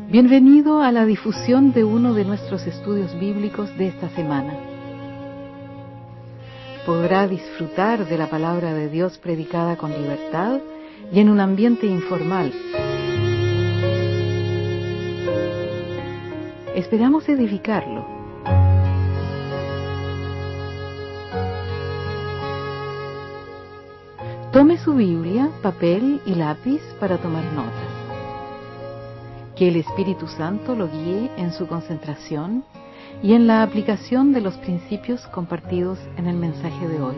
Bienvenido a la difusión de uno de nuestros estudios bíblicos de esta semana. Podrá disfrutar de la palabra de Dios predicada con libertad y en un ambiente informal. Esperamos edificarlo. Tome su Biblia, papel y lápiz para tomar notas. Que el Espíritu Santo lo guíe en su concentración y en la aplicación de los principios compartidos en el mensaje de hoy.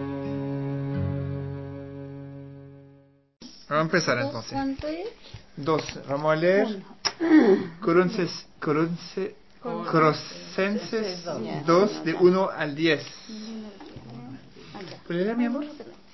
Vamos a empezar entonces. 2. Vamos a leer Colosenses 2, de 1 al 10. ¿Puedes leer, mi amor?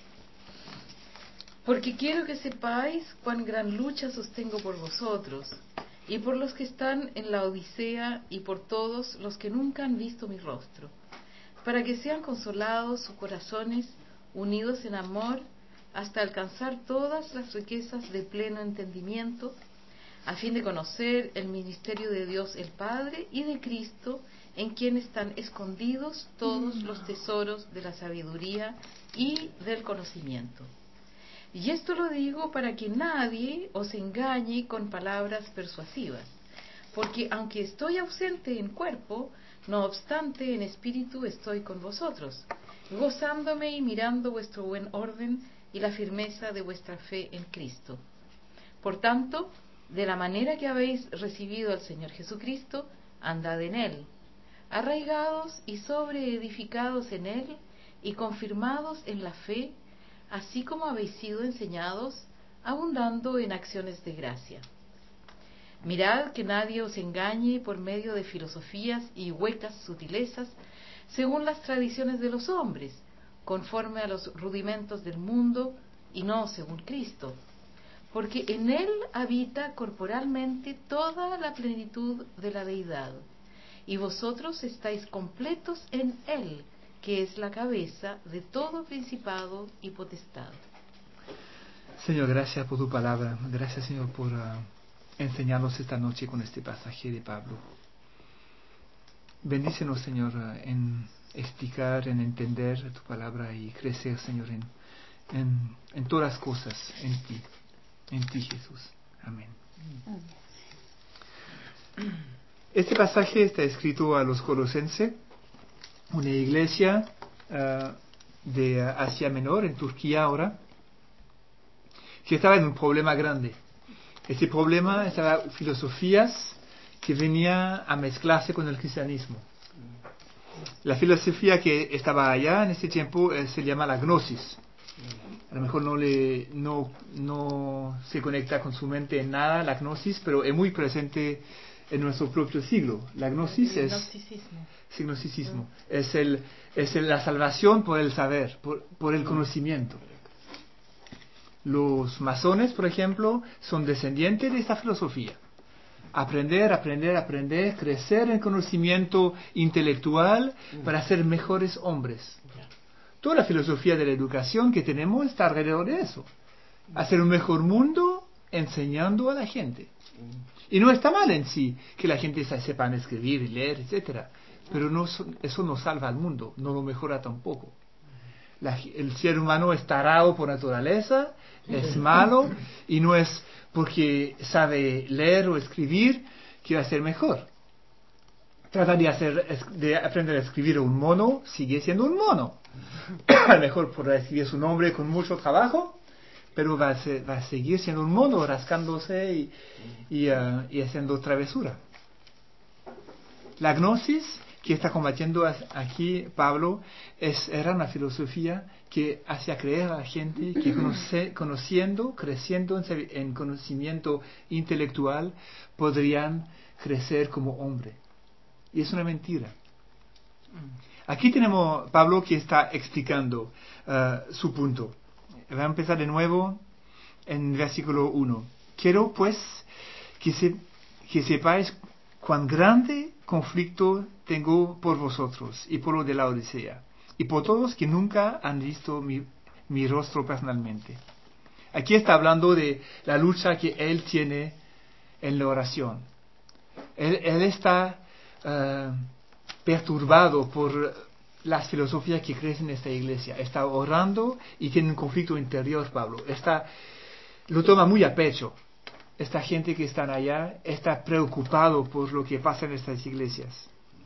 Porque quiero que sepáis cuán gran lucha sostengo por vosotros, y por los que están en la Odisea, y por todos los que nunca han visto mi rostro, para que sean consolados sus corazones, unidos en amor, hasta alcanzar todas las riquezas de pleno entendimiento, a fin de conocer el ministerio de Dios el Padre y de Cristo, en quien están escondidos todos los tesoros de la sabiduría y del conocimiento. Y esto lo digo para que nadie os engañe con palabras persuasivas, porque aunque estoy ausente en cuerpo, no obstante en espíritu estoy con vosotros, gozándome y mirando vuestro buen orden y la firmeza de vuestra fe en Cristo. Por tanto, de la manera que habéis recibido al Señor Jesucristo, andad en Él, arraigados y sobreedificados en Él y confirmados en la fe, así como habéis sido enseñados, abundando en acciones de gracia. Mirad que nadie os engañe por medio de filosofías y huecas sutilezas, según las tradiciones de los hombres, conforme a los rudimentos del mundo, y no según Cristo, porque en Él habita corporalmente toda la plenitud de la deidad, y vosotros estáis completos en Él, que es la cabeza de todo principado y potestad. Señor, gracias por tu palabra. Gracias, Señor, por enseñarnos esta noche con este pasaje de Pablo. Bendícenos, Señor, en explicar, en entender tu palabra y crecer, Señor, en todas las cosas, en ti, Jesús. Amén. Este pasaje está escrito a los colosenses, una iglesia de Asia Menor, en Turquía ahora, que estaba en un problema grande. Este problema estaba filosofías que venían a mezclarse con el cristianismo. La filosofía que estaba allá en ese tiempo se llama la gnosis. A lo mejor no se conecta con su mente en nada la gnosis, pero es muy presente en nuestro propio siglo. La gnosis es gnosticismo. Es la salvación por el saber, por el conocimiento. Los masones, por ejemplo, son descendientes de esta filosofía. Aprender, crecer en conocimiento intelectual para ser mejores hombres. Toda la filosofía de la educación que tenemos está alrededor de eso. Hacer un mejor mundo enseñando a la gente. Y no está mal en sí que la gente sepa escribir y leer, etcétera, pero eso no salva al mundo, no lo mejora tampoco. El ser humano es tarado por naturaleza, es malo, y no es porque sabe leer o escribir que va a ser mejor. Trata de aprender a escribir un mono, sigue siendo un mono. A lo mejor podrá escribir su nombre con mucho trabajo, pero va a seguir siendo un mono, rascándose y haciendo travesura. La gnosis que está combatiendo aquí Pablo era una filosofía que hacía creer a la gente que conociendo, creciendo en conocimiento intelectual, podrían crecer como hombre. Y es una mentira. Aquí tenemos Pablo que está explicando su punto. Va a empezar de nuevo en versículo 1. Quiero pues que sepáis cuán grande conflicto tengo por vosotros y por lo de la Odisea y por todos que nunca han visto mi rostro personalmente. Aquí está hablando de la lucha que él tiene en la oración. Él está perturbado por las filosofías que crecen en esta iglesia. Está orando y tiene un conflicto interior, Pablo. Lo toma muy a pecho. Esta gente que está allá está preocupado por lo que pasa en estas iglesias.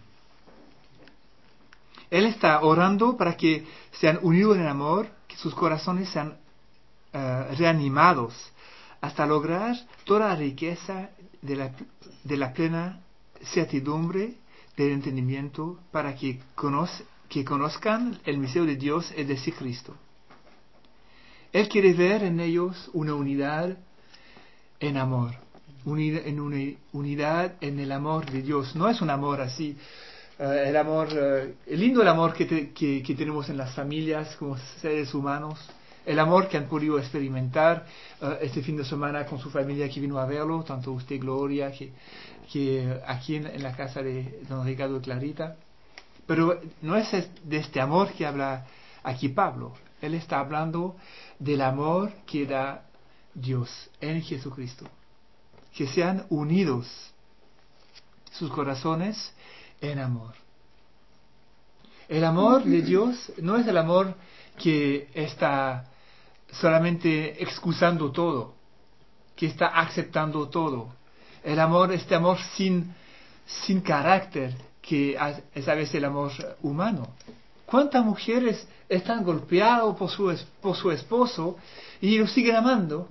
Él está orando para que sean unidos en el amor, que sus corazones sean reanimados hasta lograr toda la riqueza de la plena certidumbre del entendimiento, para que conozcan el misterio de Dios, es decir, Cristo. Él quiere ver en ellos una unidad en amor, una unidad en el amor de Dios. No es un amor así, el amor, lindo el amor que tenemos en las familias como seres humanos, el amor que han podido experimentar este fin de semana con su familia que vino a verlo, tanto usted, Gloria, que aquí en la casa de don Ricardo y Clarita. Pero no es de este amor que habla aquí Pablo. Él está hablando del amor que da Dios en Jesucristo. Que sean unidos sus corazones en amor. El amor de Dios no es el amor que está solamente excusando todo, que está aceptando todo. El amor, este amor sin carácter, que es a veces el amor humano. ¿Cuántas mujeres están golpeadas por su esposo y lo siguen amando?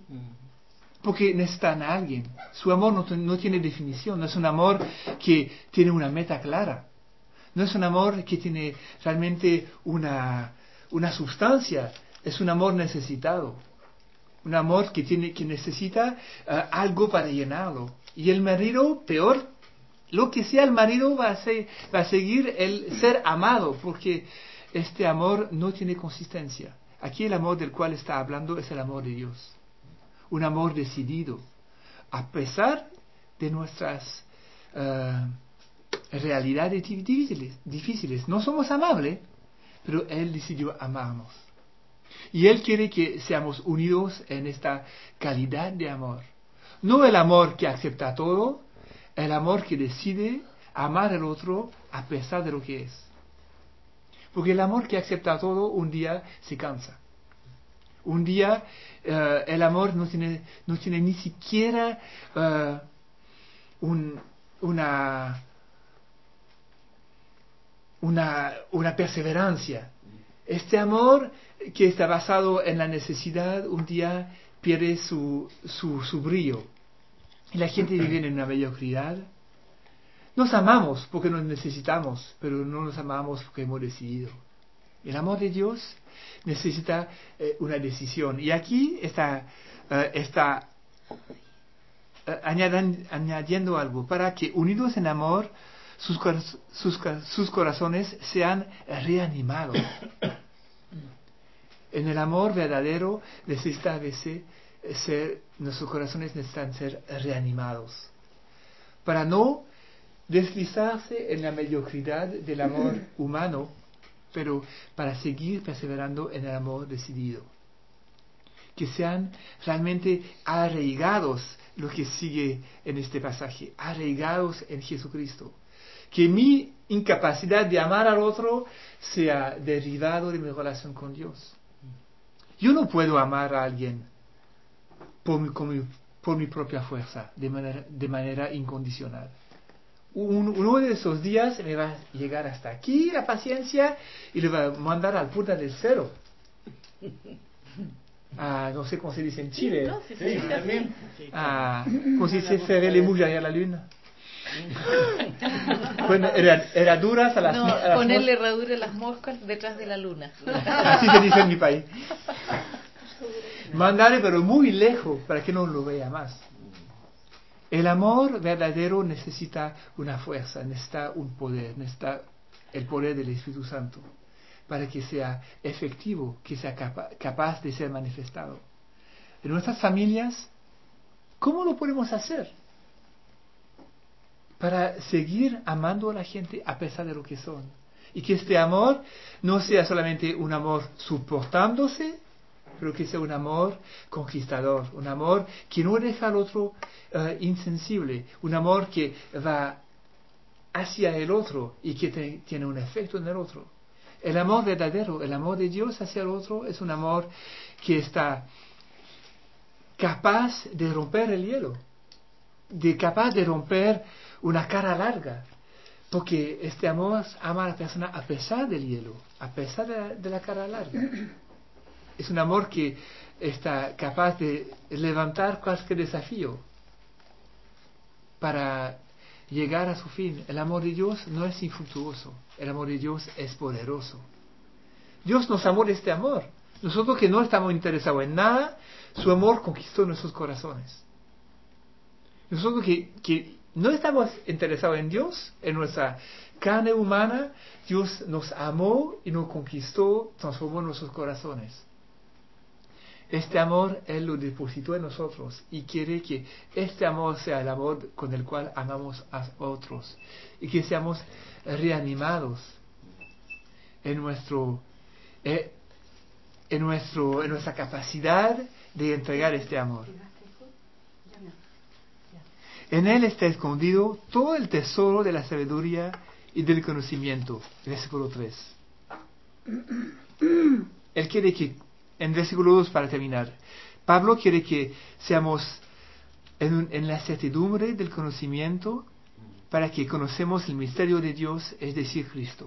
Porque necesitan a alguien. Su amor no tiene definición, no es un amor que tiene una meta clara. No es un amor que tiene realmente una sustancia, es un amor necesitado. Un amor que necesita algo para llenarlo. Y el marido, peor, lo que sea el marido va a seguir el ser amado, porque este amor no tiene consistencia. Aquí el amor del cual está hablando es el amor de Dios. Un amor decidido, a pesar de nuestras realidades difíciles. No somos amables, pero Él decidió amarnos. Y Él quiere que seamos unidos en esta calidad de amor. No el amor que acepta todo, el amor que decide amar al otro a pesar de lo que es. Porque el amor que acepta todo un día se cansa. Un día el amor no tiene ni siquiera una perseverancia. Este amor que está basado en la necesidad un día pierde su brillo. Y la gente vive en una mediocridad. Nos amamos porque nos necesitamos, pero no nos amamos porque hemos decidido. El amor de Dios necesita una decisión. Y aquí está añadiendo algo, para que unidos en amor sus corazones sean reanimados. En el amor verdadero necesita a veces nuestros corazones necesitan ser reanimados, para no deslizarse en la mediocridad del amor humano, pero para seguir perseverando en el amor decidido. Que sean realmente arraigados, lo que sigue en este pasaje, arraigados en Jesucristo. Que mi incapacidad de amar al otro sea derivado de mi relación con Dios. Yo no puedo amar a alguien por mi propia fuerza, de manera incondicional. Uno de esos días me va a llegar hasta aquí la paciencia y le va a mandar al punta del cero. No sé cómo se dice en Chile. No, sí, también. ¿Cómo se dice faire les mouches derrière la lune? Bueno, herraduras a las No, a las ponerle herradura a las moscas detrás de la luna. Así se dice en mi país. Mandarle pero muy lejos para que no lo vea más. El amor verdadero necesita una fuerza, necesita un poder, necesita el poder del Espíritu Santo para que sea efectivo, que sea capaz de ser manifestado. En nuestras familias, ¿cómo lo podemos hacer para seguir amando a la gente a pesar de lo que son? Y que este amor no sea solamente un amor soportándose, pero que sea un amor conquistador, un amor que no deja al otro insensible, un amor que va hacia el otro y que tiene un efecto en el otro. El amor verdadero, el amor de Dios hacia el otro es un amor que está capaz de romper el hielo, capaz de romper una cara larga, porque este amor ama a la persona a pesar del hielo, a pesar de la cara larga. Es un amor que está capaz de levantar cualquier desafío para llegar a su fin. El amor de Dios no es infructuoso, el amor de Dios es poderoso. Dios nos amó de este amor. Nosotros que no estamos interesados en nada, su amor conquistó nuestros corazones. Nosotros que no estamos interesados en Dios, en nuestra carne humana, Dios nos amó y nos conquistó, transformó nuestros corazones. Este amor Él lo depositó en nosotros y quiere que este amor sea el amor con el cual amamos a otros y que seamos reanimados en nuestra capacidad de entregar este amor. En Él está escondido todo el tesoro de la sabiduría y del conocimiento. Versículo 3. Él quiere que, en versículo 2 para terminar, Pablo quiere que seamos en la certidumbre del conocimiento para que conocemos el misterio de Dios, es decir, Cristo.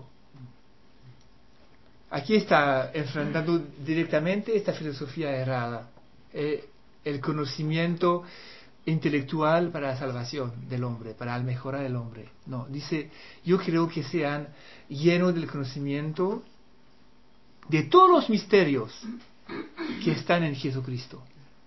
Aquí está enfrentando directamente esta filosofía errada, el conocimiento intelectual para la salvación del hombre, para mejorar el hombre. No, dice, yo creo que sean llenos del conocimiento de todos los misterios que están en Jesucristo.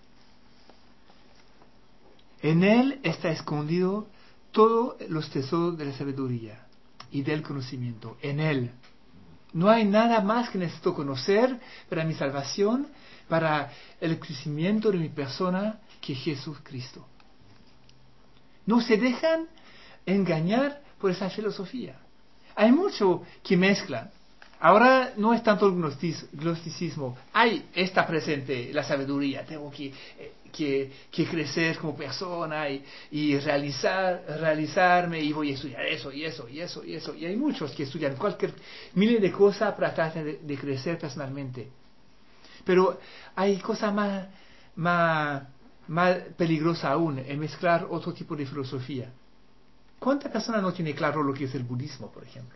En Él está escondido todos los tesoros de la sabiduría y del conocimiento. En Él. No hay nada más que necesito conocer para mi salvación, para el crecimiento de mi persona, que Jesucristo. No se dejan engañar por esa filosofía. Hay mucho que mezclan. Ahora no es tanto el gnosticismo. Está presente la sabiduría. Tengo que crecer como persona y realizarme, y voy a estudiar eso y eso y eso y eso. Y hay muchos que estudian miles de cosas para tratar de crecer personalmente. Pero hay cosa más peligrosa aún en mezclar otro tipo de filosofía. ¿Cuánta persona no tiene claro lo que es el budismo, por ejemplo?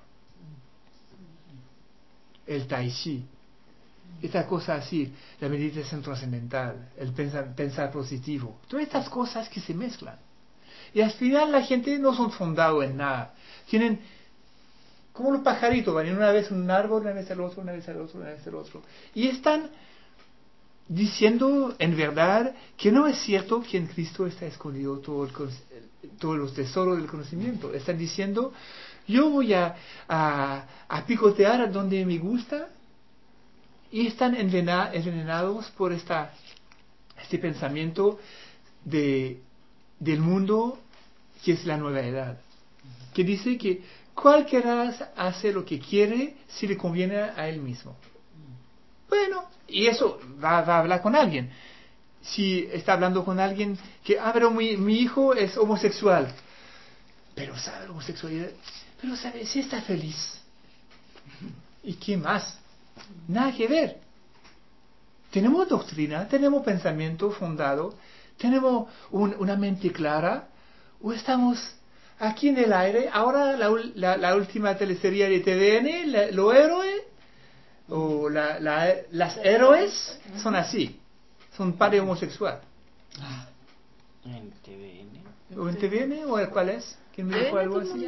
El tai chi, esta cosa así, la meditación trascendental, el pensar positivo, todas estas cosas que se mezclan. Y al final la gente no son fundados en nada. Tienen, como los pajaritos, van una vez en un árbol, una vez al otro, una vez al otro, una vez al otro. Y están diciendo en verdad que no es cierto que en Cristo está escondido todos los tesoros del conocimiento. Están diciendo, yo voy a picotear a donde me gusta, y están envenenados por este pensamiento del mundo que es la nueva edad, que dice que cualquiera hace lo que quiere si le conviene a él mismo. Bueno, y eso va a hablar con alguien. Si está hablando con alguien que, pero mi hijo es homosexual, pero sabe la homosexualidad, pero sabe si está feliz. ¿Y qué más? Nada que ver. Tenemos doctrina, tenemos pensamiento fundado, tenemos una mente clara, o estamos aquí en el aire. Ahora la última teleserie de TVN, Lo Héroe, o las héroes, son así, son padre homosexual. ¿En TVN? ¿O en TVN? ¿O cuál es? ¿Quién me dijo algo así?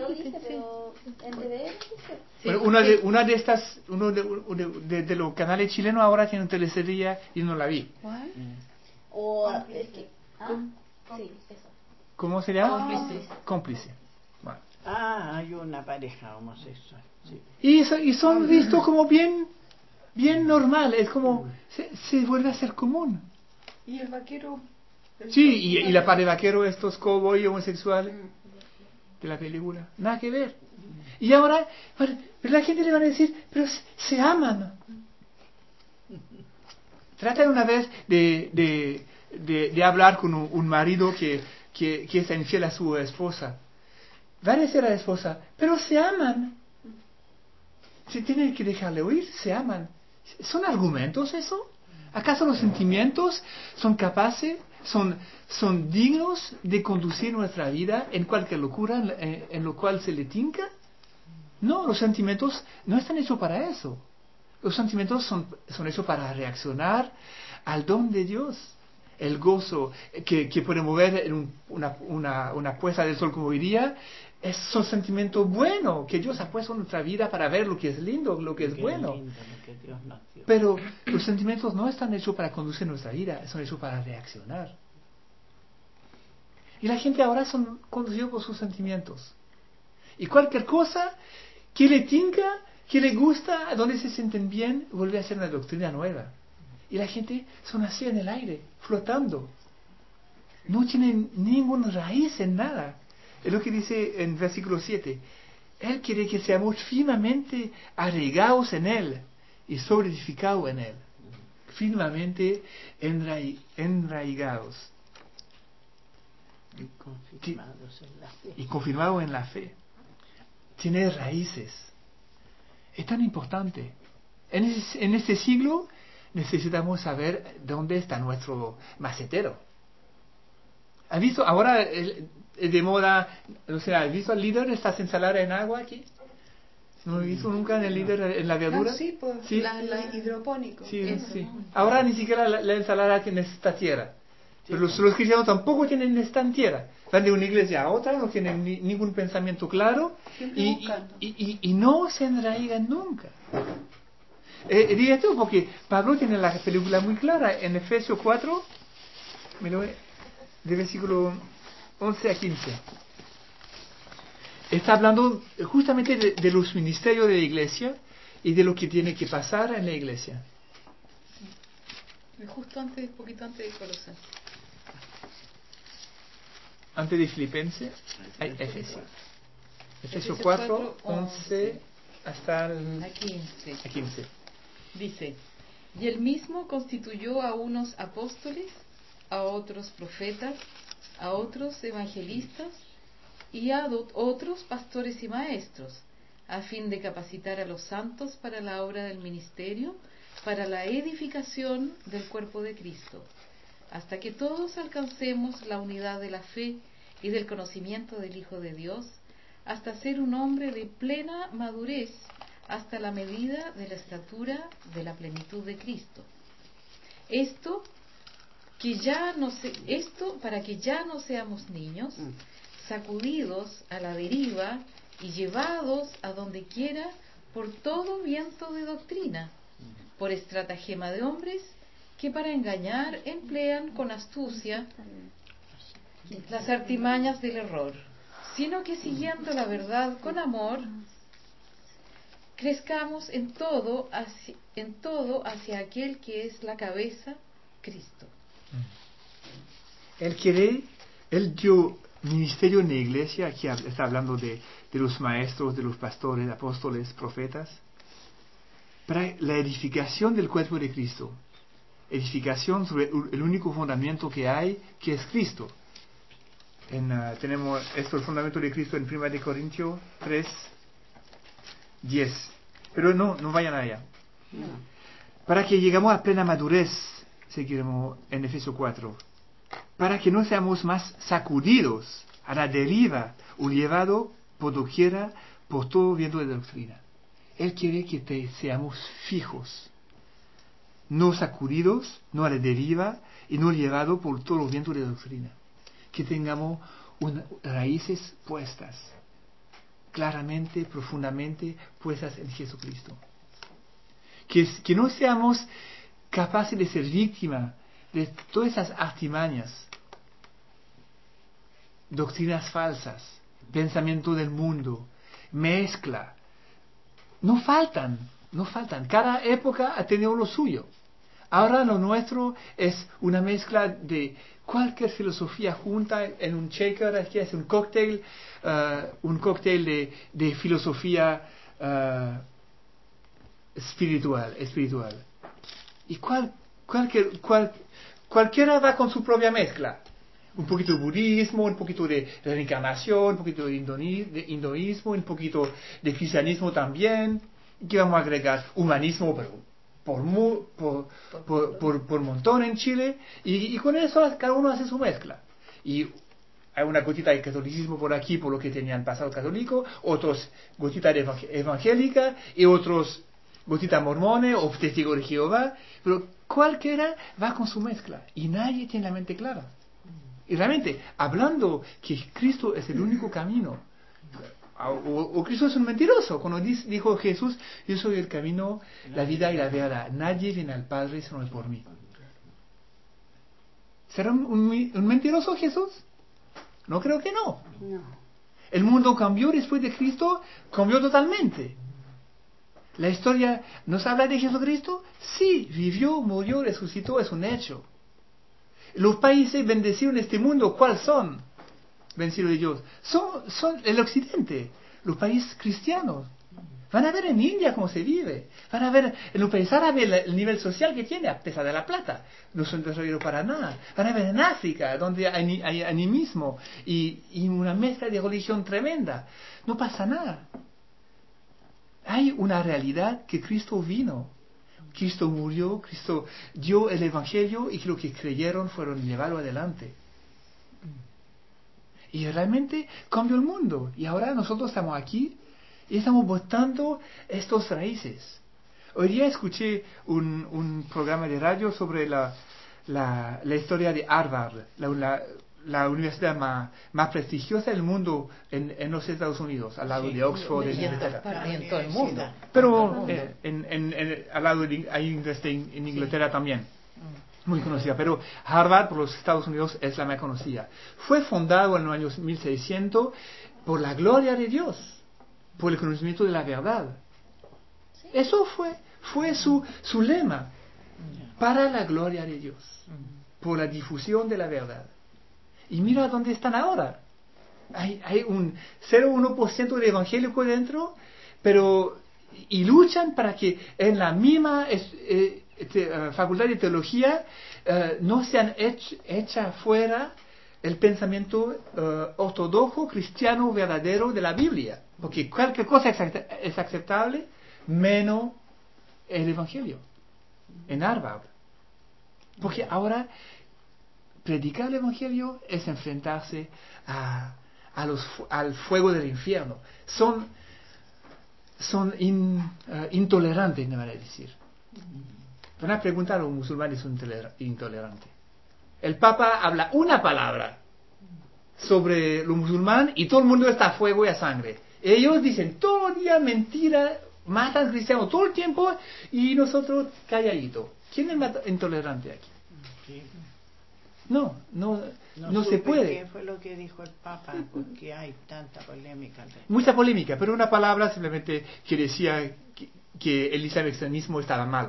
Bueno, una de estas, uno de los canales chilenos ahora tiene una teleserie y no la vi. ¿Cuál? Sí, eso. ¿Cómo se llama? Cómplice. Bueno. Hay una pareja homosexual. Sí. Y son vistos como bien normal, es como se vuelve a ser común. ¿Y el vaquero? Sí, y la par de vaquero, estos cowboy homosexuales de la película, nada que ver. Y ahora, pero la gente le va a decir, pero se aman. Trata una vez de hablar con un marido que es infiel a su esposa. Va a decir a la esposa, pero se aman. Se tienen que dejarle oír, se aman. ¿Son argumentos eso? ¿Acaso los sentimientos son capaces, son dignos de conducir nuestra vida en cualquier locura en lo cual se le tinca? No, los sentimientos no están hechos para eso. Los sentimientos son hechos para reaccionar al don de Dios. El gozo que puede mover en una puesta del sol como hoy día es un sentimiento bueno que Dios ha puesto en nuestra vida para ver lo que es lindo, lo que es bueno. Lindo, lo que Dios nos dio. Pero los sentimientos no están hechos para conducir nuestra vida, son hechos para reaccionar. Y la gente ahora son conducidos por sus sentimientos. Y cualquier cosa que le tinca, que le gusta, donde se sienten bien, vuelve a ser una doctrina nueva. Y la gente son así en el aire, flotando. No tienen ninguna raíz en nada. Es lo que dice en versículo 7. Él quiere que seamos firmemente arraigados en Él y solidificados en Él. Firmemente enraigados. Y confirmados en la fe. Y confirmados en la fe. Tiene raíces. Es tan importante. En este siglo necesitamos saber dónde está nuestro macetero. ¿Has visto? Ahora es de moda, o sea, ¿has visto al líder estas ensaladas en agua aquí? ¿No he visto nunca en el líder en la verdura? Sí, pues, ¿Sí? la hidropónico. Sí, Eso. sí. Ahora ni siquiera la ensalada tiene esta tierra. Pero los cristianos tampoco tienen esta tierra. Van de una iglesia a otra, no tienen ningún pensamiento claro y no se enraigan nunca. Digo esto porque Pablo tiene la película muy clara en Efesios 4, de versículo 11 a 15. Está hablando justamente de los ministerios de la iglesia y de lo que tiene que pasar en la iglesia. Justo poquito antes de Colosenses. Antes de Filipenses, hay Efesios. Efesios 4, 11 hasta a 15. Dice, y él mismo constituyó a unos apóstoles, a otros profetas, a otros evangelistas y a otros pastores y maestros, a fin de capacitar a los santos para la obra del ministerio, para la edificación del cuerpo de Cristo, hasta que todos alcancemos la unidad de la fe y del conocimiento del Hijo de Dios, hasta ser un hombre de plena madurez, hasta la medida de la estatura de la plenitud de Cristo. Esto para que ya no seamos niños, sacudidos a la deriva y llevados a donde quiera por todo viento de doctrina, por estratagema de hombres que para engañar emplean con astucia las artimañas del error, sino que siguiendo la verdad con amor, crezcamos en todo hacia aquel que es la cabeza, Cristo. Él dio ministerio en la iglesia, aquí está hablando de los maestros, de los pastores, apóstoles, profetas, para la edificación del cuerpo de Cristo. Edificación sobre el único fundamento que hay, que es Cristo. Tenemos el fundamento de Cristo en 1 Corintios 3, 10. Pero no vayan allá. Para que lleguemos a plena madurez, seguiremos en Efesios 4. Para que no seamos más sacudidos a la deriva o llevados por doquiera por todo viento de doctrina. Él quiere que seamos fijos, no sacudidos, no a la deriva y no llevados por todo el viento de doctrina. Que tengamos raíces puestas, claramente, profundamente puestas en Jesucristo. Que no seamos capaces de ser víctimas de todas esas artimañas, doctrinas falsas, pensamiento del mundo, mezcla. No faltan. Cada época ha tenido lo suyo. Ahora lo nuestro es una mezcla de cualquier filosofía junta en un shaker, aquí es un cóctel de filosofía espiritual. ¿Y cuál Cualquiera va con su propia mezcla. Un poquito de budismo, un poquito de reencarnación, un poquito de hinduismo, un poquito de cristianismo también. ¿Qué vamos a agregar? Humanismo, pero por montón en Chile. Y con eso cada uno hace su mezcla. Y hay una gotita de catolicismo por aquí, por lo que tenían pasado católico, otros gotita de evangélica y otros gotita mormones o testigos de Jehová. Pero cualquiera va con su mezcla y nadie tiene la mente clara. Y realmente, hablando que Cristo es el único camino, o Cristo es un mentiroso, cuando dijo Jesús, yo soy el camino, la vida y la verdad, nadie viene al Padre sino por mí. ¿Será un mentiroso Jesús? No creo que no. El mundo cambió después de Cristo, cambió totalmente. ¿La historia nos habla de Jesucristo? Sí, vivió, murió, resucitó, es un hecho. Los países bendecidos en este mundo, ¿cuáles son? Bendecidos de Dios. Son el occidente, los países cristianos. Van a ver en India cómo se vive. Van a ver en los países árabes el nivel social que tiene, a pesar de la plata. No son desarrollados para nada. Van a ver en África, donde hay animismo y una mezcla de religión tremenda. No pasa nada. Hay una realidad que Cristo vino. Cristo murió, Cristo dio el Evangelio y que los que creyeron fueron llevados adelante. Y realmente cambió el mundo. Y ahora nosotros estamos aquí y estamos botando estos raíces. Hoy día escuché un programa de radio sobre la historia de Harvard, la universidad más prestigiosa del mundo en los Estados Unidos, al lado de Oxford, Y en todo el mundo. pero al lado en Inglaterra también, muy conocida. Pero Harvard por los Estados Unidos es la más conocida. Fue fundado en los años 1600 por la gloria de Dios, por el conocimiento de la verdad. Eso fue su lema, para la gloria de Dios, por la difusión de la verdad. Y mira dónde están ahora. Hay un 0,1% de evangélico dentro, pero y luchan para que en la misma facultad de teología no sean hecha fuera el pensamiento ortodoxo cristiano verdadero de la Biblia, porque cualquier cosa es aceptable menos el evangelio en Harvard, porque ahora predicar el evangelio es enfrentarse al fuego del infierno. Son intolerantes, me van a decir. Van a preguntar a un musulmán si es intolerante. El Papa habla una palabra sobre lo musulmán y todo el mundo está a fuego y a sangre. Ellos dicen todo el día mentira, matan cristianos todo el tiempo y nosotros calladito. ¿Quién es más intolerante aquí? No se puede. ¿Qué fue lo que dijo el Papa? Porque hay tanta polémica. Mucha polémica, pero una palabra simplemente que decía que el islamismo estaba malo.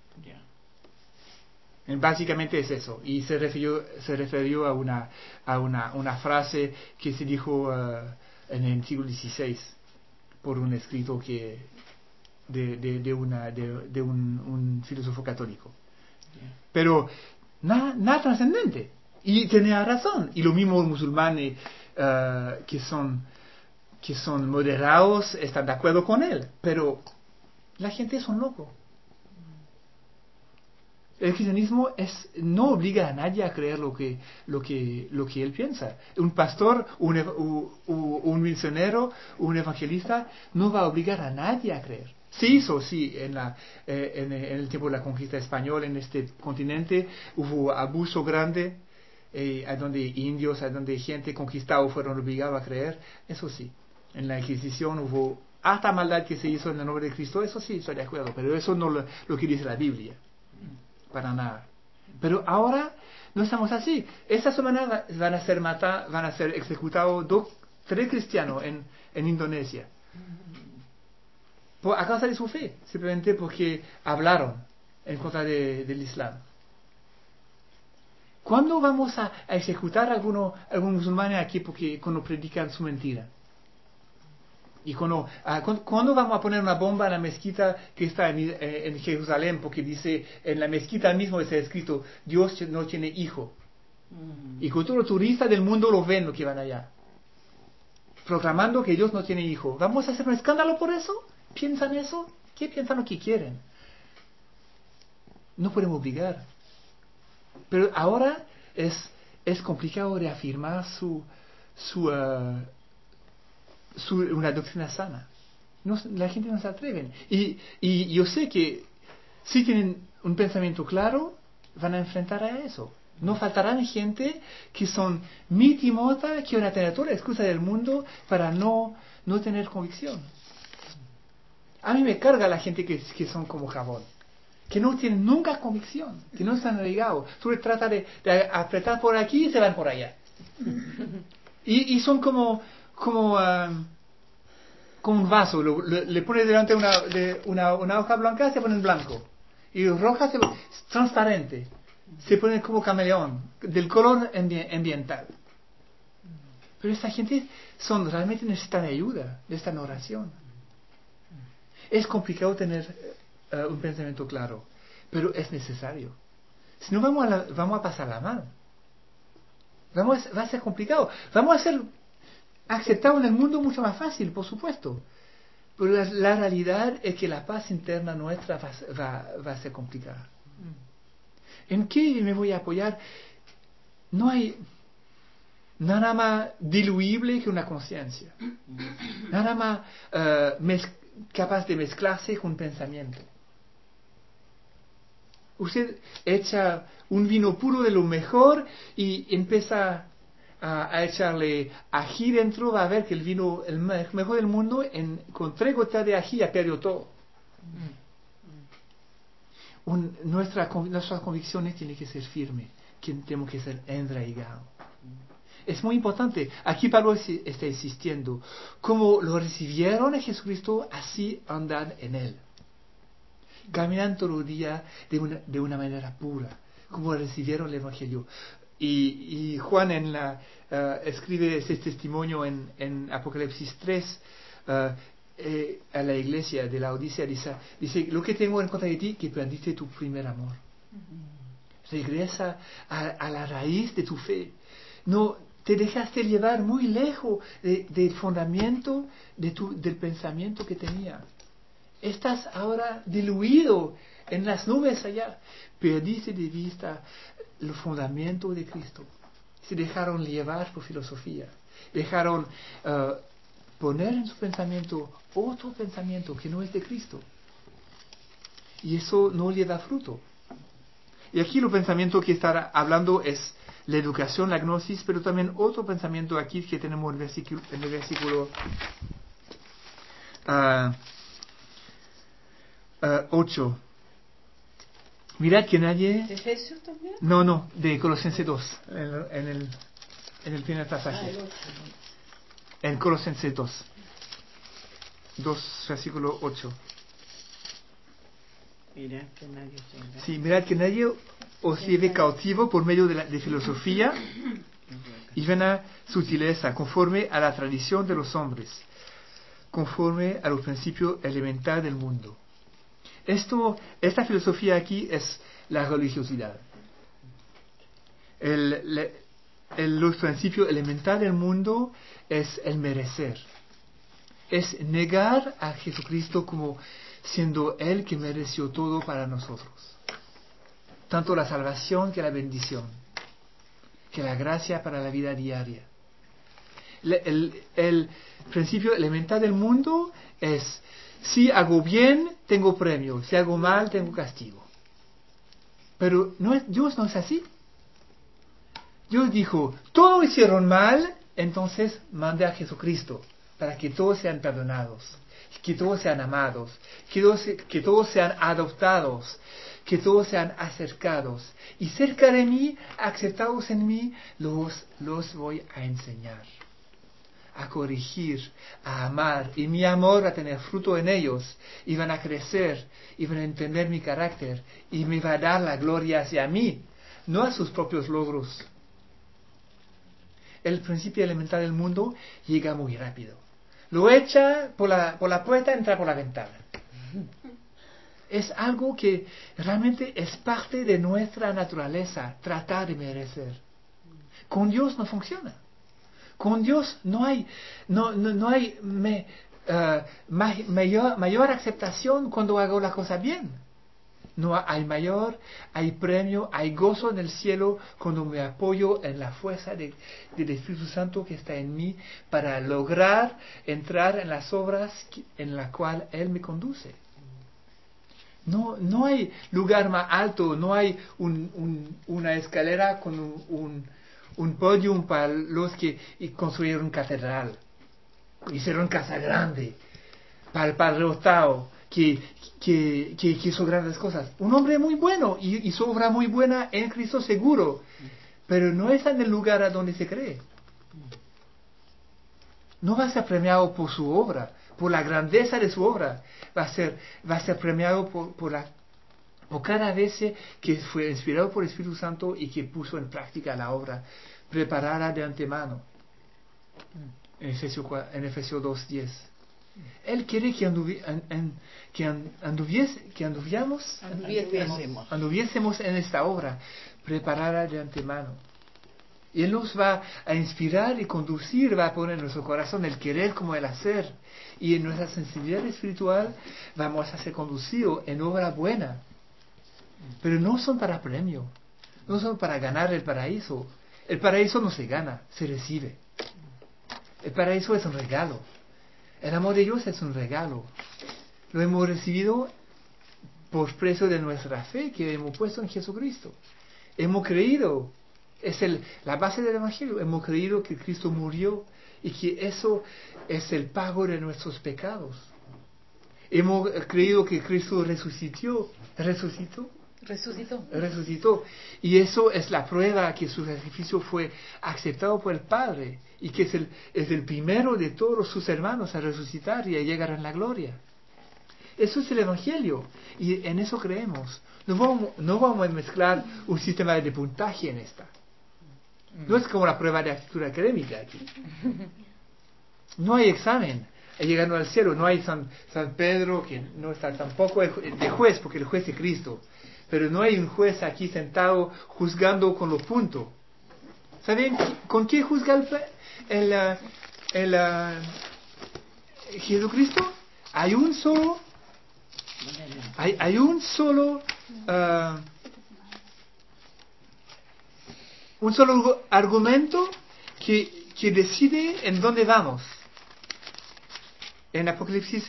Básicamente es eso. Y se refirió a una frase que se dijo en el siglo XVI por un escrito de un filósofo católico. Pero nada trascendente. Y tenía razón. Y lo mismo los musulmanes que son moderados están de acuerdo con él. Pero la gente es un loco. El cristianismo no obliga a nadie a creer lo que él piensa. Un pastor, un misionero, un evangelista no va a obligar a nadie a creer. Se hizo, sí, en el tiempo de la conquista española en este continente, hubo abuso grande, a donde indios, a donde gente conquistada fueron obligados a creer, eso sí. En la Inquisición hubo hasta maldad que se hizo en el nombre de Cristo, eso sí, estoy de acuerdo, pero eso no lo que dice la Biblia. Para nada. Pero ahora no estamos así. Esta semana van a ser ejecutados 3 cristianos en Indonesia. A causa de su fe, simplemente porque hablaron en contra del Islam. ¿Cuándo vamos a ejecutar a algunos musulmanes aquí porque cuando predican su mentira? Y cuando vamos a poner una bomba en la mezquita que está en Jerusalén, porque dice, en la mezquita mismo está escrito, Dios no tiene hijo. Y con todos los turistas del mundo lo ven, lo que van allá, proclamando que Dios no tiene hijo. ¿Vamos a hacer un escándalo por eso? ¿Piensan eso? ¿Qué piensan lo que quieren? No podemos obligar. Pero ahora es complicado reafirmar una doctrina sana. La gente no se atreve. Y yo sé que si tienen un pensamiento claro, van a enfrentar a eso. No faltarán gente que son mitimota, que van a tener toda la excusa del mundo para no tener convicción. A mí me carga la gente que son como jabón, que no tienen nunca convicción, que no están arraigados. Tú le tratas de apretar por aquí y se van por allá. Y son como un vaso, le pones delante una hoja blanca, se pone en blanco. Y roja, transparente. Se pone como camaleón, del color ambiental. Pero esta gente realmente necesitan ayuda, necesitan oración. Es complicado tener un pensamiento claro, pero es necesario. Si no, vamos a pasarla mal. Va a ser complicado. Vamos a ser aceptados en el mundo mucho más fácil, por supuesto. Pero la realidad es que la paz interna nuestra va a ser complicada. ¿En qué me voy a apoyar? No hay nada más diluible que una conciencia. Nada más capaz de mezclarse con pensamiento. Usted echa un vino puro de lo mejor y empieza a echarle ají dentro, va a ver que el vino, el mejor del mundo, con 3 gotas de ají ya perdió todo. Nuestras convicciones tienen que ser firmes, tenemos que ser enraigados. Es muy importante. Aquí Pablo está insistiendo. Como lo recibieron a Jesucristo, así andan en Él. Caminan todo el día de una manera pura, como recibieron el Evangelio. Y Juan escribe ese testimonio en Apocalipsis 3 a la iglesia de la Odisea. Dice, lo que tengo en contra de ti, que perdiste tu primer amor. Regresa a la raíz de tu fe. No te dejaste llevar muy lejos del fundamento del pensamiento que tenía. Estás ahora diluido en las nubes allá. Perdiste de vista el fundamento de Cristo. Se dejaron llevar por filosofía. Dejaron poner en su pensamiento otro pensamiento que no es de Cristo. Y eso no le da fruto. Y aquí el pensamiento que está hablando es la educación, la gnosis, pero también otro pensamiento aquí que tenemos en el versículo 8. Mirad que nadie... ¿De Efesios también? No, de Colosenses 2, en el primer pasaje. En Colosenses 2, versículo 8. Mirad que nadie se engañe. Sí, mirad que nadie os lleve cautivo por medio de filosofía y vana sutileza, conforme a la tradición de los hombres, conforme a los principios elementales del mundo. Esta filosofía aquí es la religiosidad. Los principios elementales del mundo es el merecer. Es negar a Jesucristo como siendo Él que mereció todo para nosotros. Tanto la salvación que la bendición, que la gracia para la vida diaria. El principio elemental del mundo es: si hago bien, tengo premio; si hago mal, tengo castigo. Pero Dios no es así. Dios dijo, todos hicieron mal, entonces mande a Jesucristo para que todos sean perdonados, que todos sean amados, que todos sean adoptados, que todos sean acercados. Y cerca de mí, aceptados en mí, los voy a enseñar, a corregir, a amar, y mi amor a tener fruto en ellos, y van a crecer, y van a entender mi carácter, y me va a dar la gloria hacia mí, no a sus propios logros. El principio elemental del mundo llega muy rápido. lo echa por la puerta, entra por la ventana. Es algo que realmente es parte de nuestra naturaleza, tratar de merecer. Con Dios no funciona. Con Dios no hay mayor aceptación cuando hago la cosa bien. Hay premio, hay gozo en el cielo cuando me apoyo en la fuerza del Espíritu Santo que está en mí para lograr entrar en las obras en las cuales Él me conduce. No hay lugar más alto, no hay una escalera con un podium para los que construyeron catedral, hicieron casa grande, para el Padre Octavo, que hizo grandes cosas. Un hombre muy bueno, y hizo obra muy buena en Cristo seguro, pero no está en el lugar a donde se cree. No va a ser premiado por su obra, por la grandeza de su obra. Va a ser premiado por cada vez que fue inspirado por el Espíritu Santo y que puso en práctica la obra preparada de antemano. En Efesios 2:10. Él quiere que anduviésemos en esta obra preparada de antemano. Y Él nos va a inspirar y conducir, va a poner en nuestro corazón el querer como el hacer. Y en nuestra sensibilidad espiritual vamos a ser conducidos en obra buena. Pero no son para premio, no son para ganar el paraíso. El paraíso no se gana, se recibe. El paraíso es un regalo. El amor de Dios es un regalo. Lo hemos recibido por precio de nuestra fe que hemos puesto en Jesucristo. Hemos creído. Es la base del Evangelio. Hemos creído que Cristo murió y que eso es el pago de nuestros pecados. Hemos creído que Cristo resucitó. Y eso es la prueba que su sacrificio fue aceptado por el Padre y que es el primero de todos sus hermanos a resucitar y a llegar a la gloria. Eso es el Evangelio y en eso creemos. No vamos a mezclar un sistema de puntaje en esta. No es como la prueba de actitud académica aquí. No hay examen llegando al cielo. No hay San Pedro, que no está tampoco de juez, porque el juez es Cristo. Pero no hay un juez aquí sentado juzgando con los puntos. ¿Saben con qué juzga Jesucristo? Hay un solo argumento que decide en dónde vamos. En Apocalipsis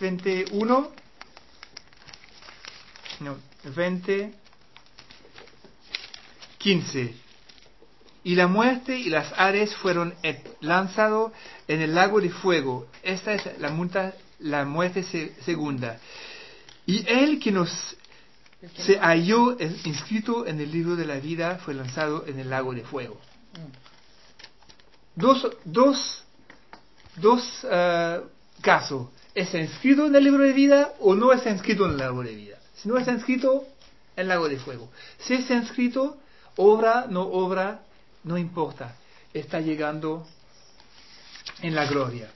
15. Y la muerte y las Hades fueron lanzados en el lago de fuego. Esta es la muerte segunda. Y el que se halló inscrito en el libro de la vida fue lanzado en el lago de fuego. Dos casos. ¿Está inscrito en el libro de vida o no está inscrito en el lago de vida? Si no está inscrito, en el lago de fuego. Si está inscrito, obra, no importa. Está llegando en la gloria.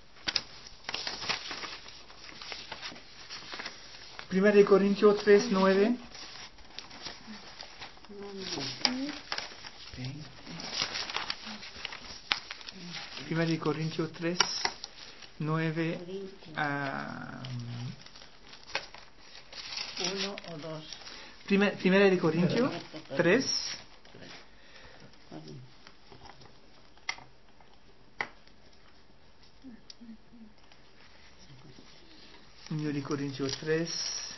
1 Corintios 3:9. 1 Corintios 3:9 a 1 o 2. 1 Corintios 3. 1 Corintios 3.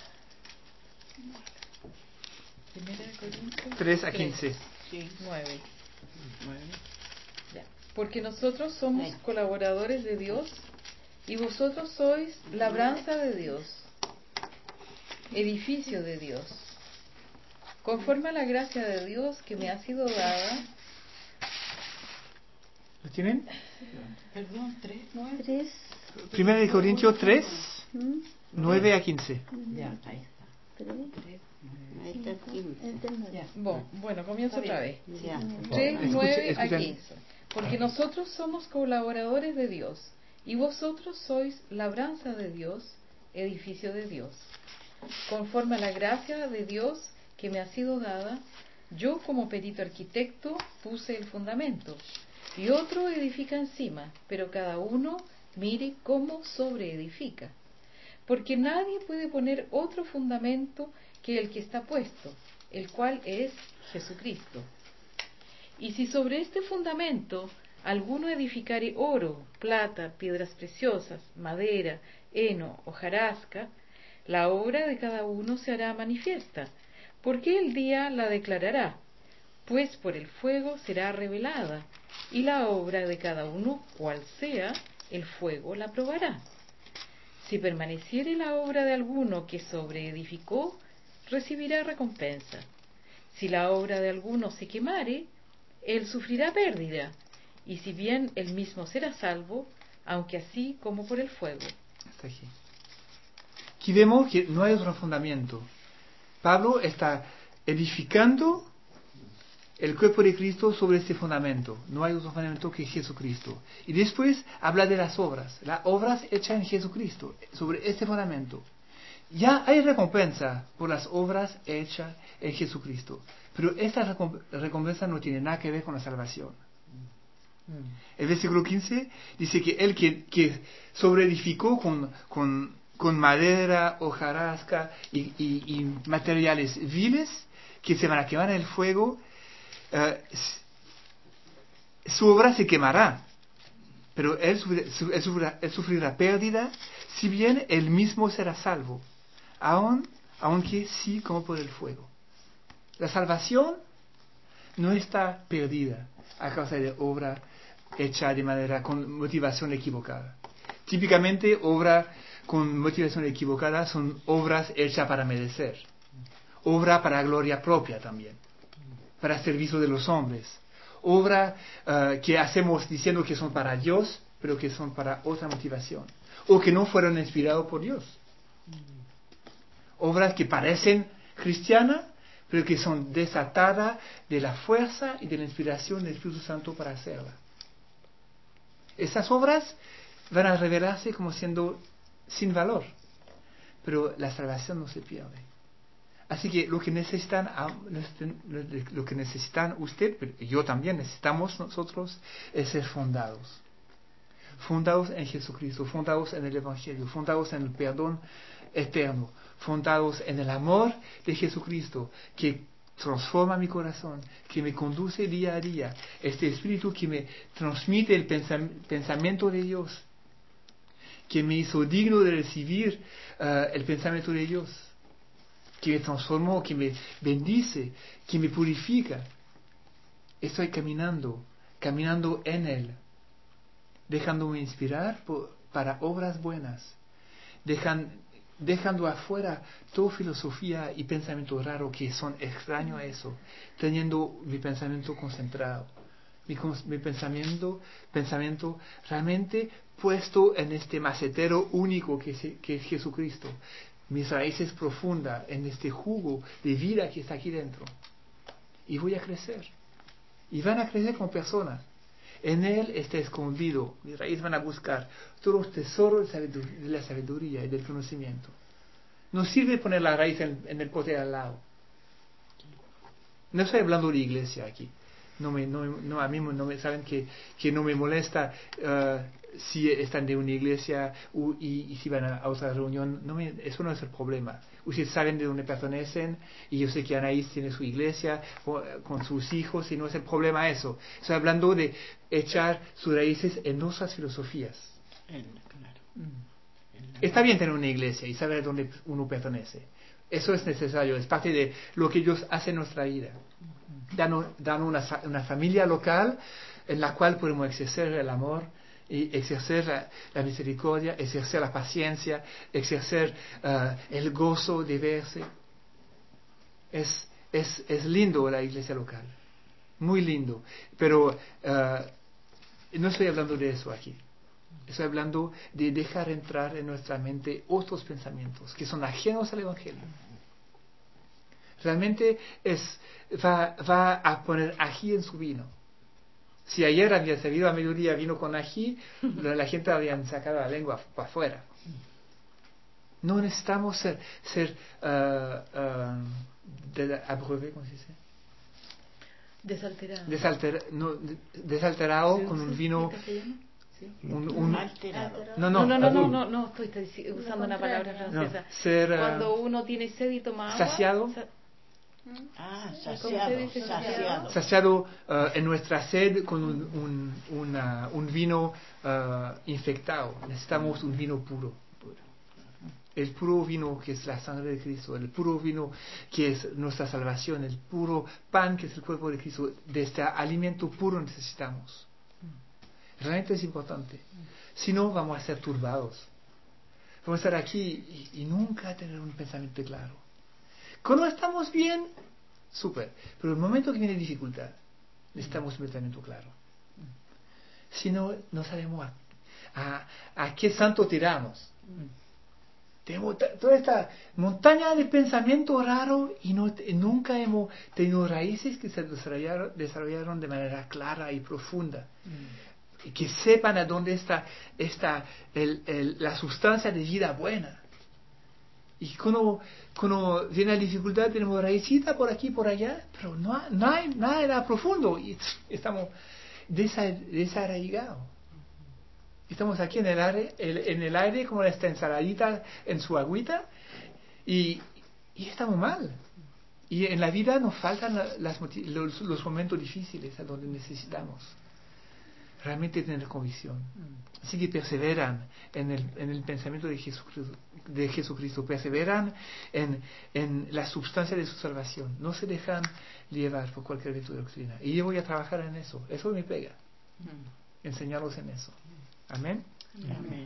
3 a 15. Sí. 9. Ya. Porque nosotros somos colaboradores de Dios y vosotros sois labranza de Dios, edificio de Dios. Conforme a la gracia de Dios que me ha sido dada. ¿Lo tienen? Perdón, 3, 9. 1 Corintios 3, 9 a 15. Ya, ahí está. Ahí está el 15. Bueno, comienzo otra vez. Ya. 3, 9 a Escuchen. 15. Porque nosotros somos colaboradores de Dios, y vosotros sois labranza de Dios, edificio de Dios. Conforme a la gracia de Dios que me ha sido dada, yo como perito arquitecto puse el fundamento, y otro edifica encima, pero cada uno mire cómo sobreedifica. Porque nadie puede poner otro fundamento que el que está puesto, el cual es Jesucristo. Y si sobre este fundamento alguno edificare oro, plata, piedras preciosas, madera, heno, hojarasca, la obra de cada uno se hará manifiesta, porque el día la declarará, pues por el fuego será revelada, y la obra de cada uno, cual sea, el fuego la probará. Si permaneciere la obra de alguno que sobreedificó, recibirá recompensa. Si la obra de alguno se quemare, él sufrirá pérdida, y si bien él mismo será salvo, aunque así como por el fuego. Hasta aquí. Aquí vemos que no hay otro fundamento. Pablo está edificando el cuerpo de Cristo sobre este fundamento. No hay otro fundamento que Jesucristo. Y después habla de las obras hechas en Jesucristo, sobre este fundamento. Ya hay recompensa por las obras hechas en Jesucristo, pero esta recompensa no tiene nada que ver con la salvación. El versículo 15 dice que el que sobreedificó con madera, hojarasca y materiales viles que se van a quemar en el fuego, su obra se quemará, pero él sufrirá pérdida, si bien él mismo será salvo, aunque sí como por el fuego. La salvación no está perdida a causa de obra hecha de manera con motivación equivocada. Típicamente, obra con motivación equivocada son obras hechas para merecer, obra para gloria propia también, para servicio de los hombres, obra que hacemos diciendo que son para Dios, pero que son para otra motivación, o que no fueron inspirados por Dios. Obras que parecen cristianas, pero que son desatadas de la fuerza y de la inspiración del Espíritu Santo para hacerla. Esas obras van a revelarse como siendo sin valor, pero la salvación no se pierde. Así que lo que necesitan usted, pero yo también necesitamos nosotros, es ser fundados en Jesucristo, fundados en el Evangelio, fundados en el perdón eterno, fundados en el amor de Jesucristo, que transforma mi corazón, que me conduce día a día, este Espíritu que me transmite el pensamiento de Dios, que me hizo digno de recibir el pensamiento de Dios, que me transformó, que me bendice, que me purifica. Estoy caminando en Él, dejándome inspirar para obras buenas, dejando afuera toda filosofía y pensamiento raro que son extraños a eso, teniendo mi pensamiento concentrado, mi pensamiento realmente puesto en este macetero único que es Jesucristo, mis raíces profundas en este jugo de vida que está aquí dentro, y voy a crecer, y van a crecer como personas. En Él está escondido, mis raíces van a buscar todos los tesoros de la sabiduría y del conocimiento. No sirve poner la raíz en el pote al lado. No estoy hablando de iglesia aquí. A mí no me saben que no me molesta si están de una iglesia y si van a otra reunión. Eso no es el problema. Ustedes saben de dónde pertenecen, y yo sé que Anaís tiene su iglesia con sus hijos, y no es el problema eso. Estoy hablando de echar sus raíces en nuestras filosofías. Está bien tener una iglesia y saber dónde uno pertenece. Eso es necesario, es parte de lo que Dios hace en nuestra vida. Dan una familia local en la cual podemos ejercer el amor, y ejercer la misericordia, ejercer la paciencia, ejercer el gozo de verse. Es lindo la iglesia local, muy lindo, pero no estoy hablando de eso aquí. Estoy hablando de dejar entrar en nuestra mente otros pensamientos que son ajenos al Evangelio. Realmente va a poner ají en su vino. Si ayer había servido a mediodía vino con ají, la gente había sacado la lengua para afuera. No necesitamos ser abreuvé, ¿cómo se dice? Desalterado Sí, con un sí, vino. ¿en castellano? Sí. Alterado. No, estoy usando una palabra francesa. Ser Cuando uno tiene sed y toma agua. saciado. Saciado en nuestra sed con un vino infectado. Necesitamos un vino puro. El puro vino que es la sangre de Cristo, el puro vino que es nuestra salvación, el puro pan que es el cuerpo de Cristo. De este alimento puro necesitamos. Realmente es importante. Si no, vamos a ser turbados. Vamos a estar aquí y nunca tener un pensamiento claro. Cuando estamos bien, súper. Pero el momento que viene dificultad, necesitamos un pensamiento claro. Si no, no sabemos a qué santo tiramos. Tenemos toda esta montaña de pensamiento raro y nunca hemos tenido raíces que se desarrollaron de manera clara y profunda. Y que sepan a dónde está la sustancia de vida buena. Y cuando viene la dificultad tenemos raícita por aquí por allá, pero no hay nada profundo y estamos desarraigados. Estamos aquí en el aire como esta ensaladita en su agüita y estamos mal. Y en la vida nos faltan los momentos difíciles a donde necesitamos realmente tener convicción. Así que perseveran en el pensamiento de Jesucristo, perseveran en la sustancia de su salvación. No se dejan llevar por cualquier viento de doctrina. Y yo voy a trabajar en eso. Eso me pega. Enseñarlos en eso. Amén. Amén.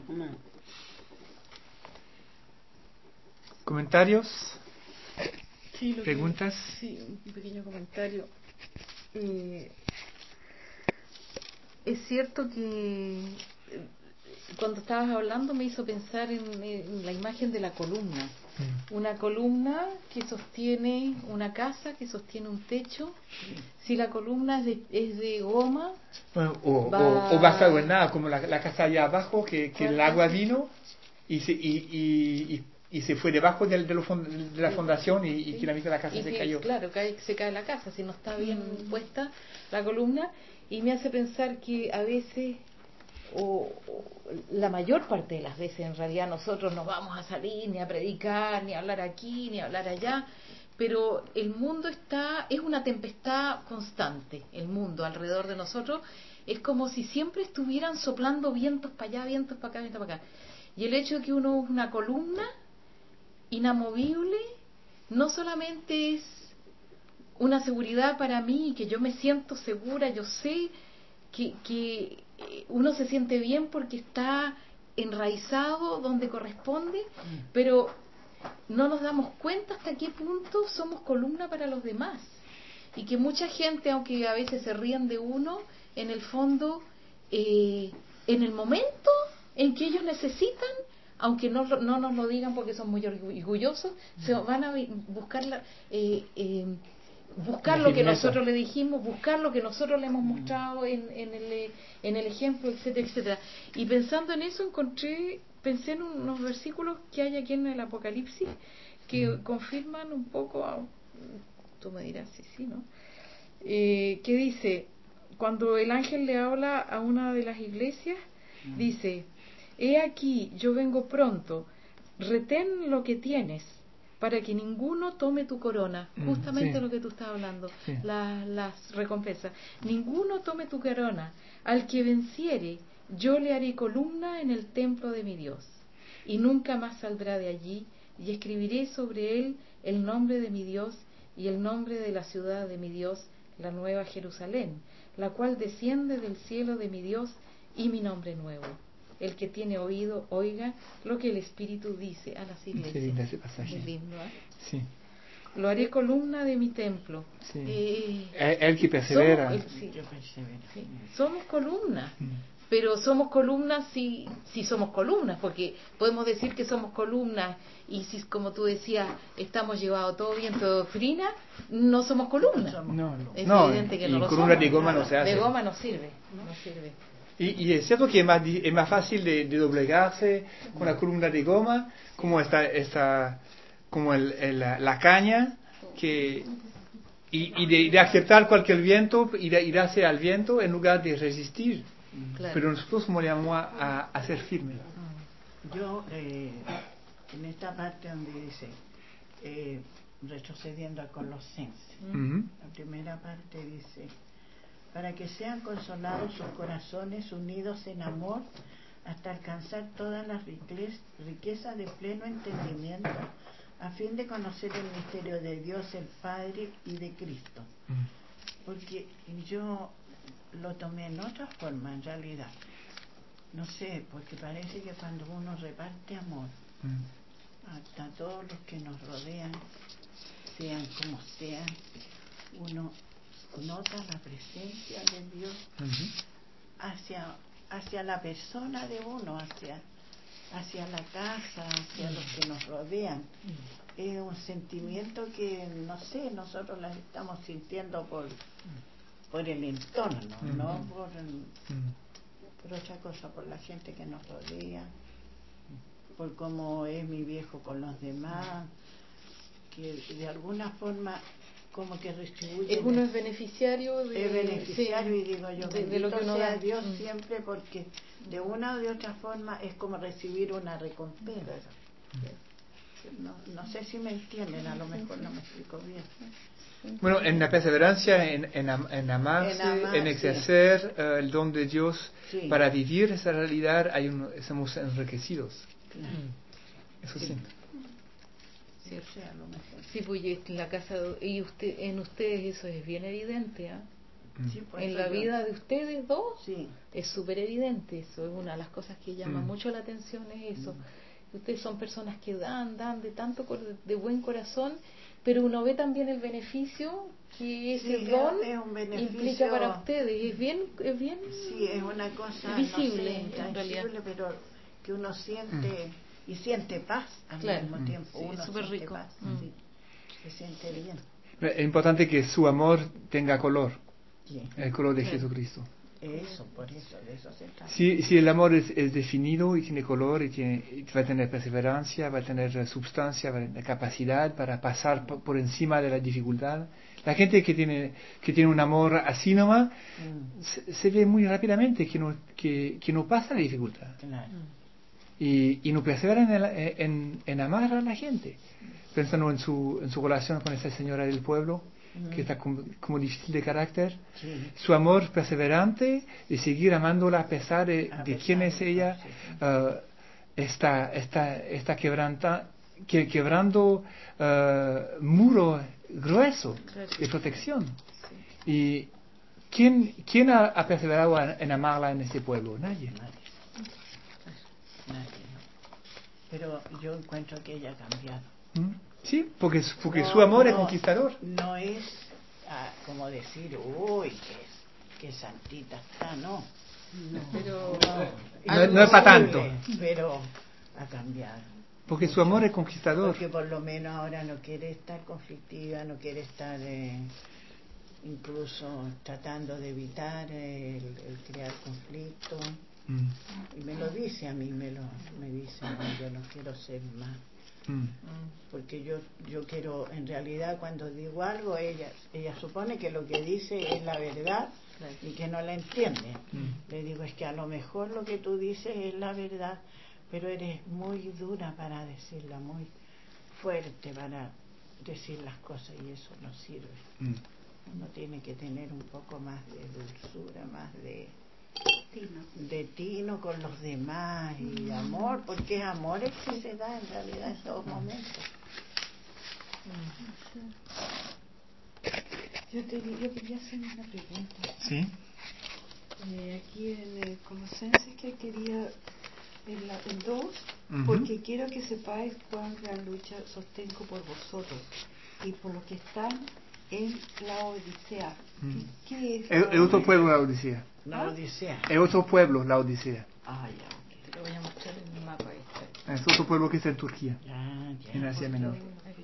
¿Comentarios? Sí, ¿Preguntas? Sí, un pequeño comentario. Es cierto que cuando estabas hablando me hizo pensar en la imagen de la columna. Una columna que sostiene una casa, que sostiene un techo. Si la columna es de goma... O basado en nada, como la casa allá abajo, que el agua vino y se fue debajo de la fundación y que la mitad de la casa se cayó. Claro, se cae la casa si no está bien puesta la columna. Y me hace pensar que a veces, o la mayor parte de las veces en realidad, nosotros no vamos a salir ni a predicar, ni a hablar aquí, ni a hablar allá, pero el mundo es una tempestad constante. El mundo alrededor de nosotros es como si siempre estuvieran soplando vientos para allá, vientos para acá, vientos para acá. Y el hecho de que uno es una columna inamovible no solamente es una seguridad para mí, que yo me siento segura, yo sé que uno se siente bien porque está enraizado donde corresponde, pero no nos damos cuenta hasta qué punto somos columna para los demás. Y que mucha gente, aunque a veces se rían de uno, en el fondo, en el momento en que ellos necesitan, aunque no nos lo digan porque son muy orgullosos, se van a buscar buscar lo que nosotros le dijimos, buscar lo que nosotros le hemos mostrado en el ejemplo, etcétera, etcétera. Y pensando en eso pensé en unos versículos que hay aquí en el Apocalipsis que confirman un poco, tú me dirás si sí, ¿no? Que dice, cuando el ángel le habla a una de las iglesias, dice: he aquí, yo vengo pronto, retén lo que tienes, para que ninguno tome tu corona. Justamente lo que tú estás hablando, las recompensas. Ninguno tome tu corona. Al que venciere, yo le haré columna en el templo de mi Dios, y nunca más saldrá de allí, y escribiré sobre él el nombre de mi Dios y el nombre de la ciudad de mi Dios, la nueva Jerusalén, la cual desciende del cielo de mi Dios, y mi nombre nuevo. El que tiene oído, oiga lo que el Espíritu dice a las iglesias. Qué lindo ese pasaje. Es lindo, ¿eh? Sí. Lo haré columna de mi templo. El que persevera. Somos columna. pero somos columnas si somos columnas, porque podemos decir que somos columnas y si, como tú decías, estamos llevados todo viento de doctrina, no somos columnas. Es evidente que no lo columna somos. de goma no se hace. De goma no sirve, no sirve. Y es cierto que es más fácil de doblegarse con la columna de goma, como como la caña, y de aceptar cualquier viento y de irse al viento en lugar de resistir. Claro. Pero nosotros nos llamamos a ser firmes. Yo, en esta parte donde dice, retrocediendo a Colosenses, la primera parte dice, para que sean consolados sus corazones unidos en amor hasta alcanzar todas las riquezas de pleno entendimiento, a fin de conocer el misterio de Dios el Padre y de Cristo. Porque yo lo tomé en otra forma, en realidad. No sé, porque parece que cuando uno reparte amor a todos los que nos rodean, sean como sean, uno nota la presencia de Dios hacia la persona de uno, hacia la casa, hacia los que nos rodean. Es un sentimiento que, no sé, nosotros las estamos sintiendo por el entorno, no por otra cosa, por la gente que nos rodea, por cómo es mi viejo con los demás, que de alguna forma como que retribuye. Uno es beneficiario es beneficiario, y digo yo, de lo que uno sea da. Dios siempre, porque de una o de otra forma es como recibir una recompensa. No sé si me entienden, a lo mejor no me explico bien. Bueno, en la perseverancia, en amarse, en ejercer el don de Dios para vivir esa realidad, somos enriquecidos. Claro. Eso sí. Sí, sí, pues en la casa y en ustedes eso es bien evidente, ¿eh? Sí, en la vida de ustedes dos es súper evidente eso. Es una de las cosas que llama mucho la atención, es eso. Ustedes son personas que dan de tanto de buen corazón, pero uno ve también el beneficio que ese don implica para ustedes. Es bien sí, es una cosa visible, no sé, en realidad, pero que uno siente y siente paz al mismo tiempo. Uno es súper rico. Paz, se siente bien. Es importante que su amor tenga color, el color de Jesucristo. Por eso, de eso se trata. Si el amor es definido y tiene color y va a tener perseverancia, va a tener substancia, va a tener capacidad para pasar por encima de la dificultad. La gente que tiene un amor así nomás se ve muy rápidamente que no pasa la dificultad. Claro. Y no persevera en amar a la gente. Pensando en su relación con esa señora del pueblo, que está como difícil de carácter, su amor perseverante de seguir amándola a pesar de quién es ella, está quebrando muro grueso de protección. ¿Y quién ha perseverado en amarla en ese pueblo? Nadie. Nadie. Pero yo encuentro que ella ha cambiado. Sí, porque su amor es conquistador. No es como decir, uy, qué santita está, no. Pero no es para tanto. Pero ha cambiado. Porque su amor es conquistador. Porque por lo menos ahora no quiere estar conflictiva, no quiere estar incluso tratando de evitar el crear conflicto. Y me lo dice a mí, me dice, no, yo no quiero ser más. Porque yo quiero, en realidad, cuando digo algo, ella supone que lo que dice es la verdad y que no la entiende. Le digo, es que a lo mejor lo que tú dices es la verdad, pero eres muy dura para decirla, muy fuerte para decir las cosas, y eso no sirve. Uno tiene que tener un poco más de dulzura, más de tino con los demás y amor, porque amor es que se da en realidad en todos momentos. Yo quería hacer una pregunta. Sí. Aquí en Colosenses, que quería el 2, porque quiero que sepáis cuán gran lucha sostengo por vosotros y por los que están en la Odisea. ¿Qué es? Es otro pueblo, la Odisea. La Odisea. Es otro pueblo, la Odisea. Ah, ya, ok. Te lo voy a mostrar en el mapa este. Es otro pueblo que está en Turquía, Ya, en Asia Menor.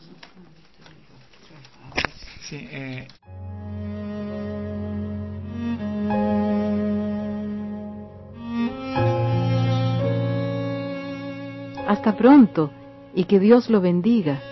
Sí, Hasta pronto y que Dios lo bendiga.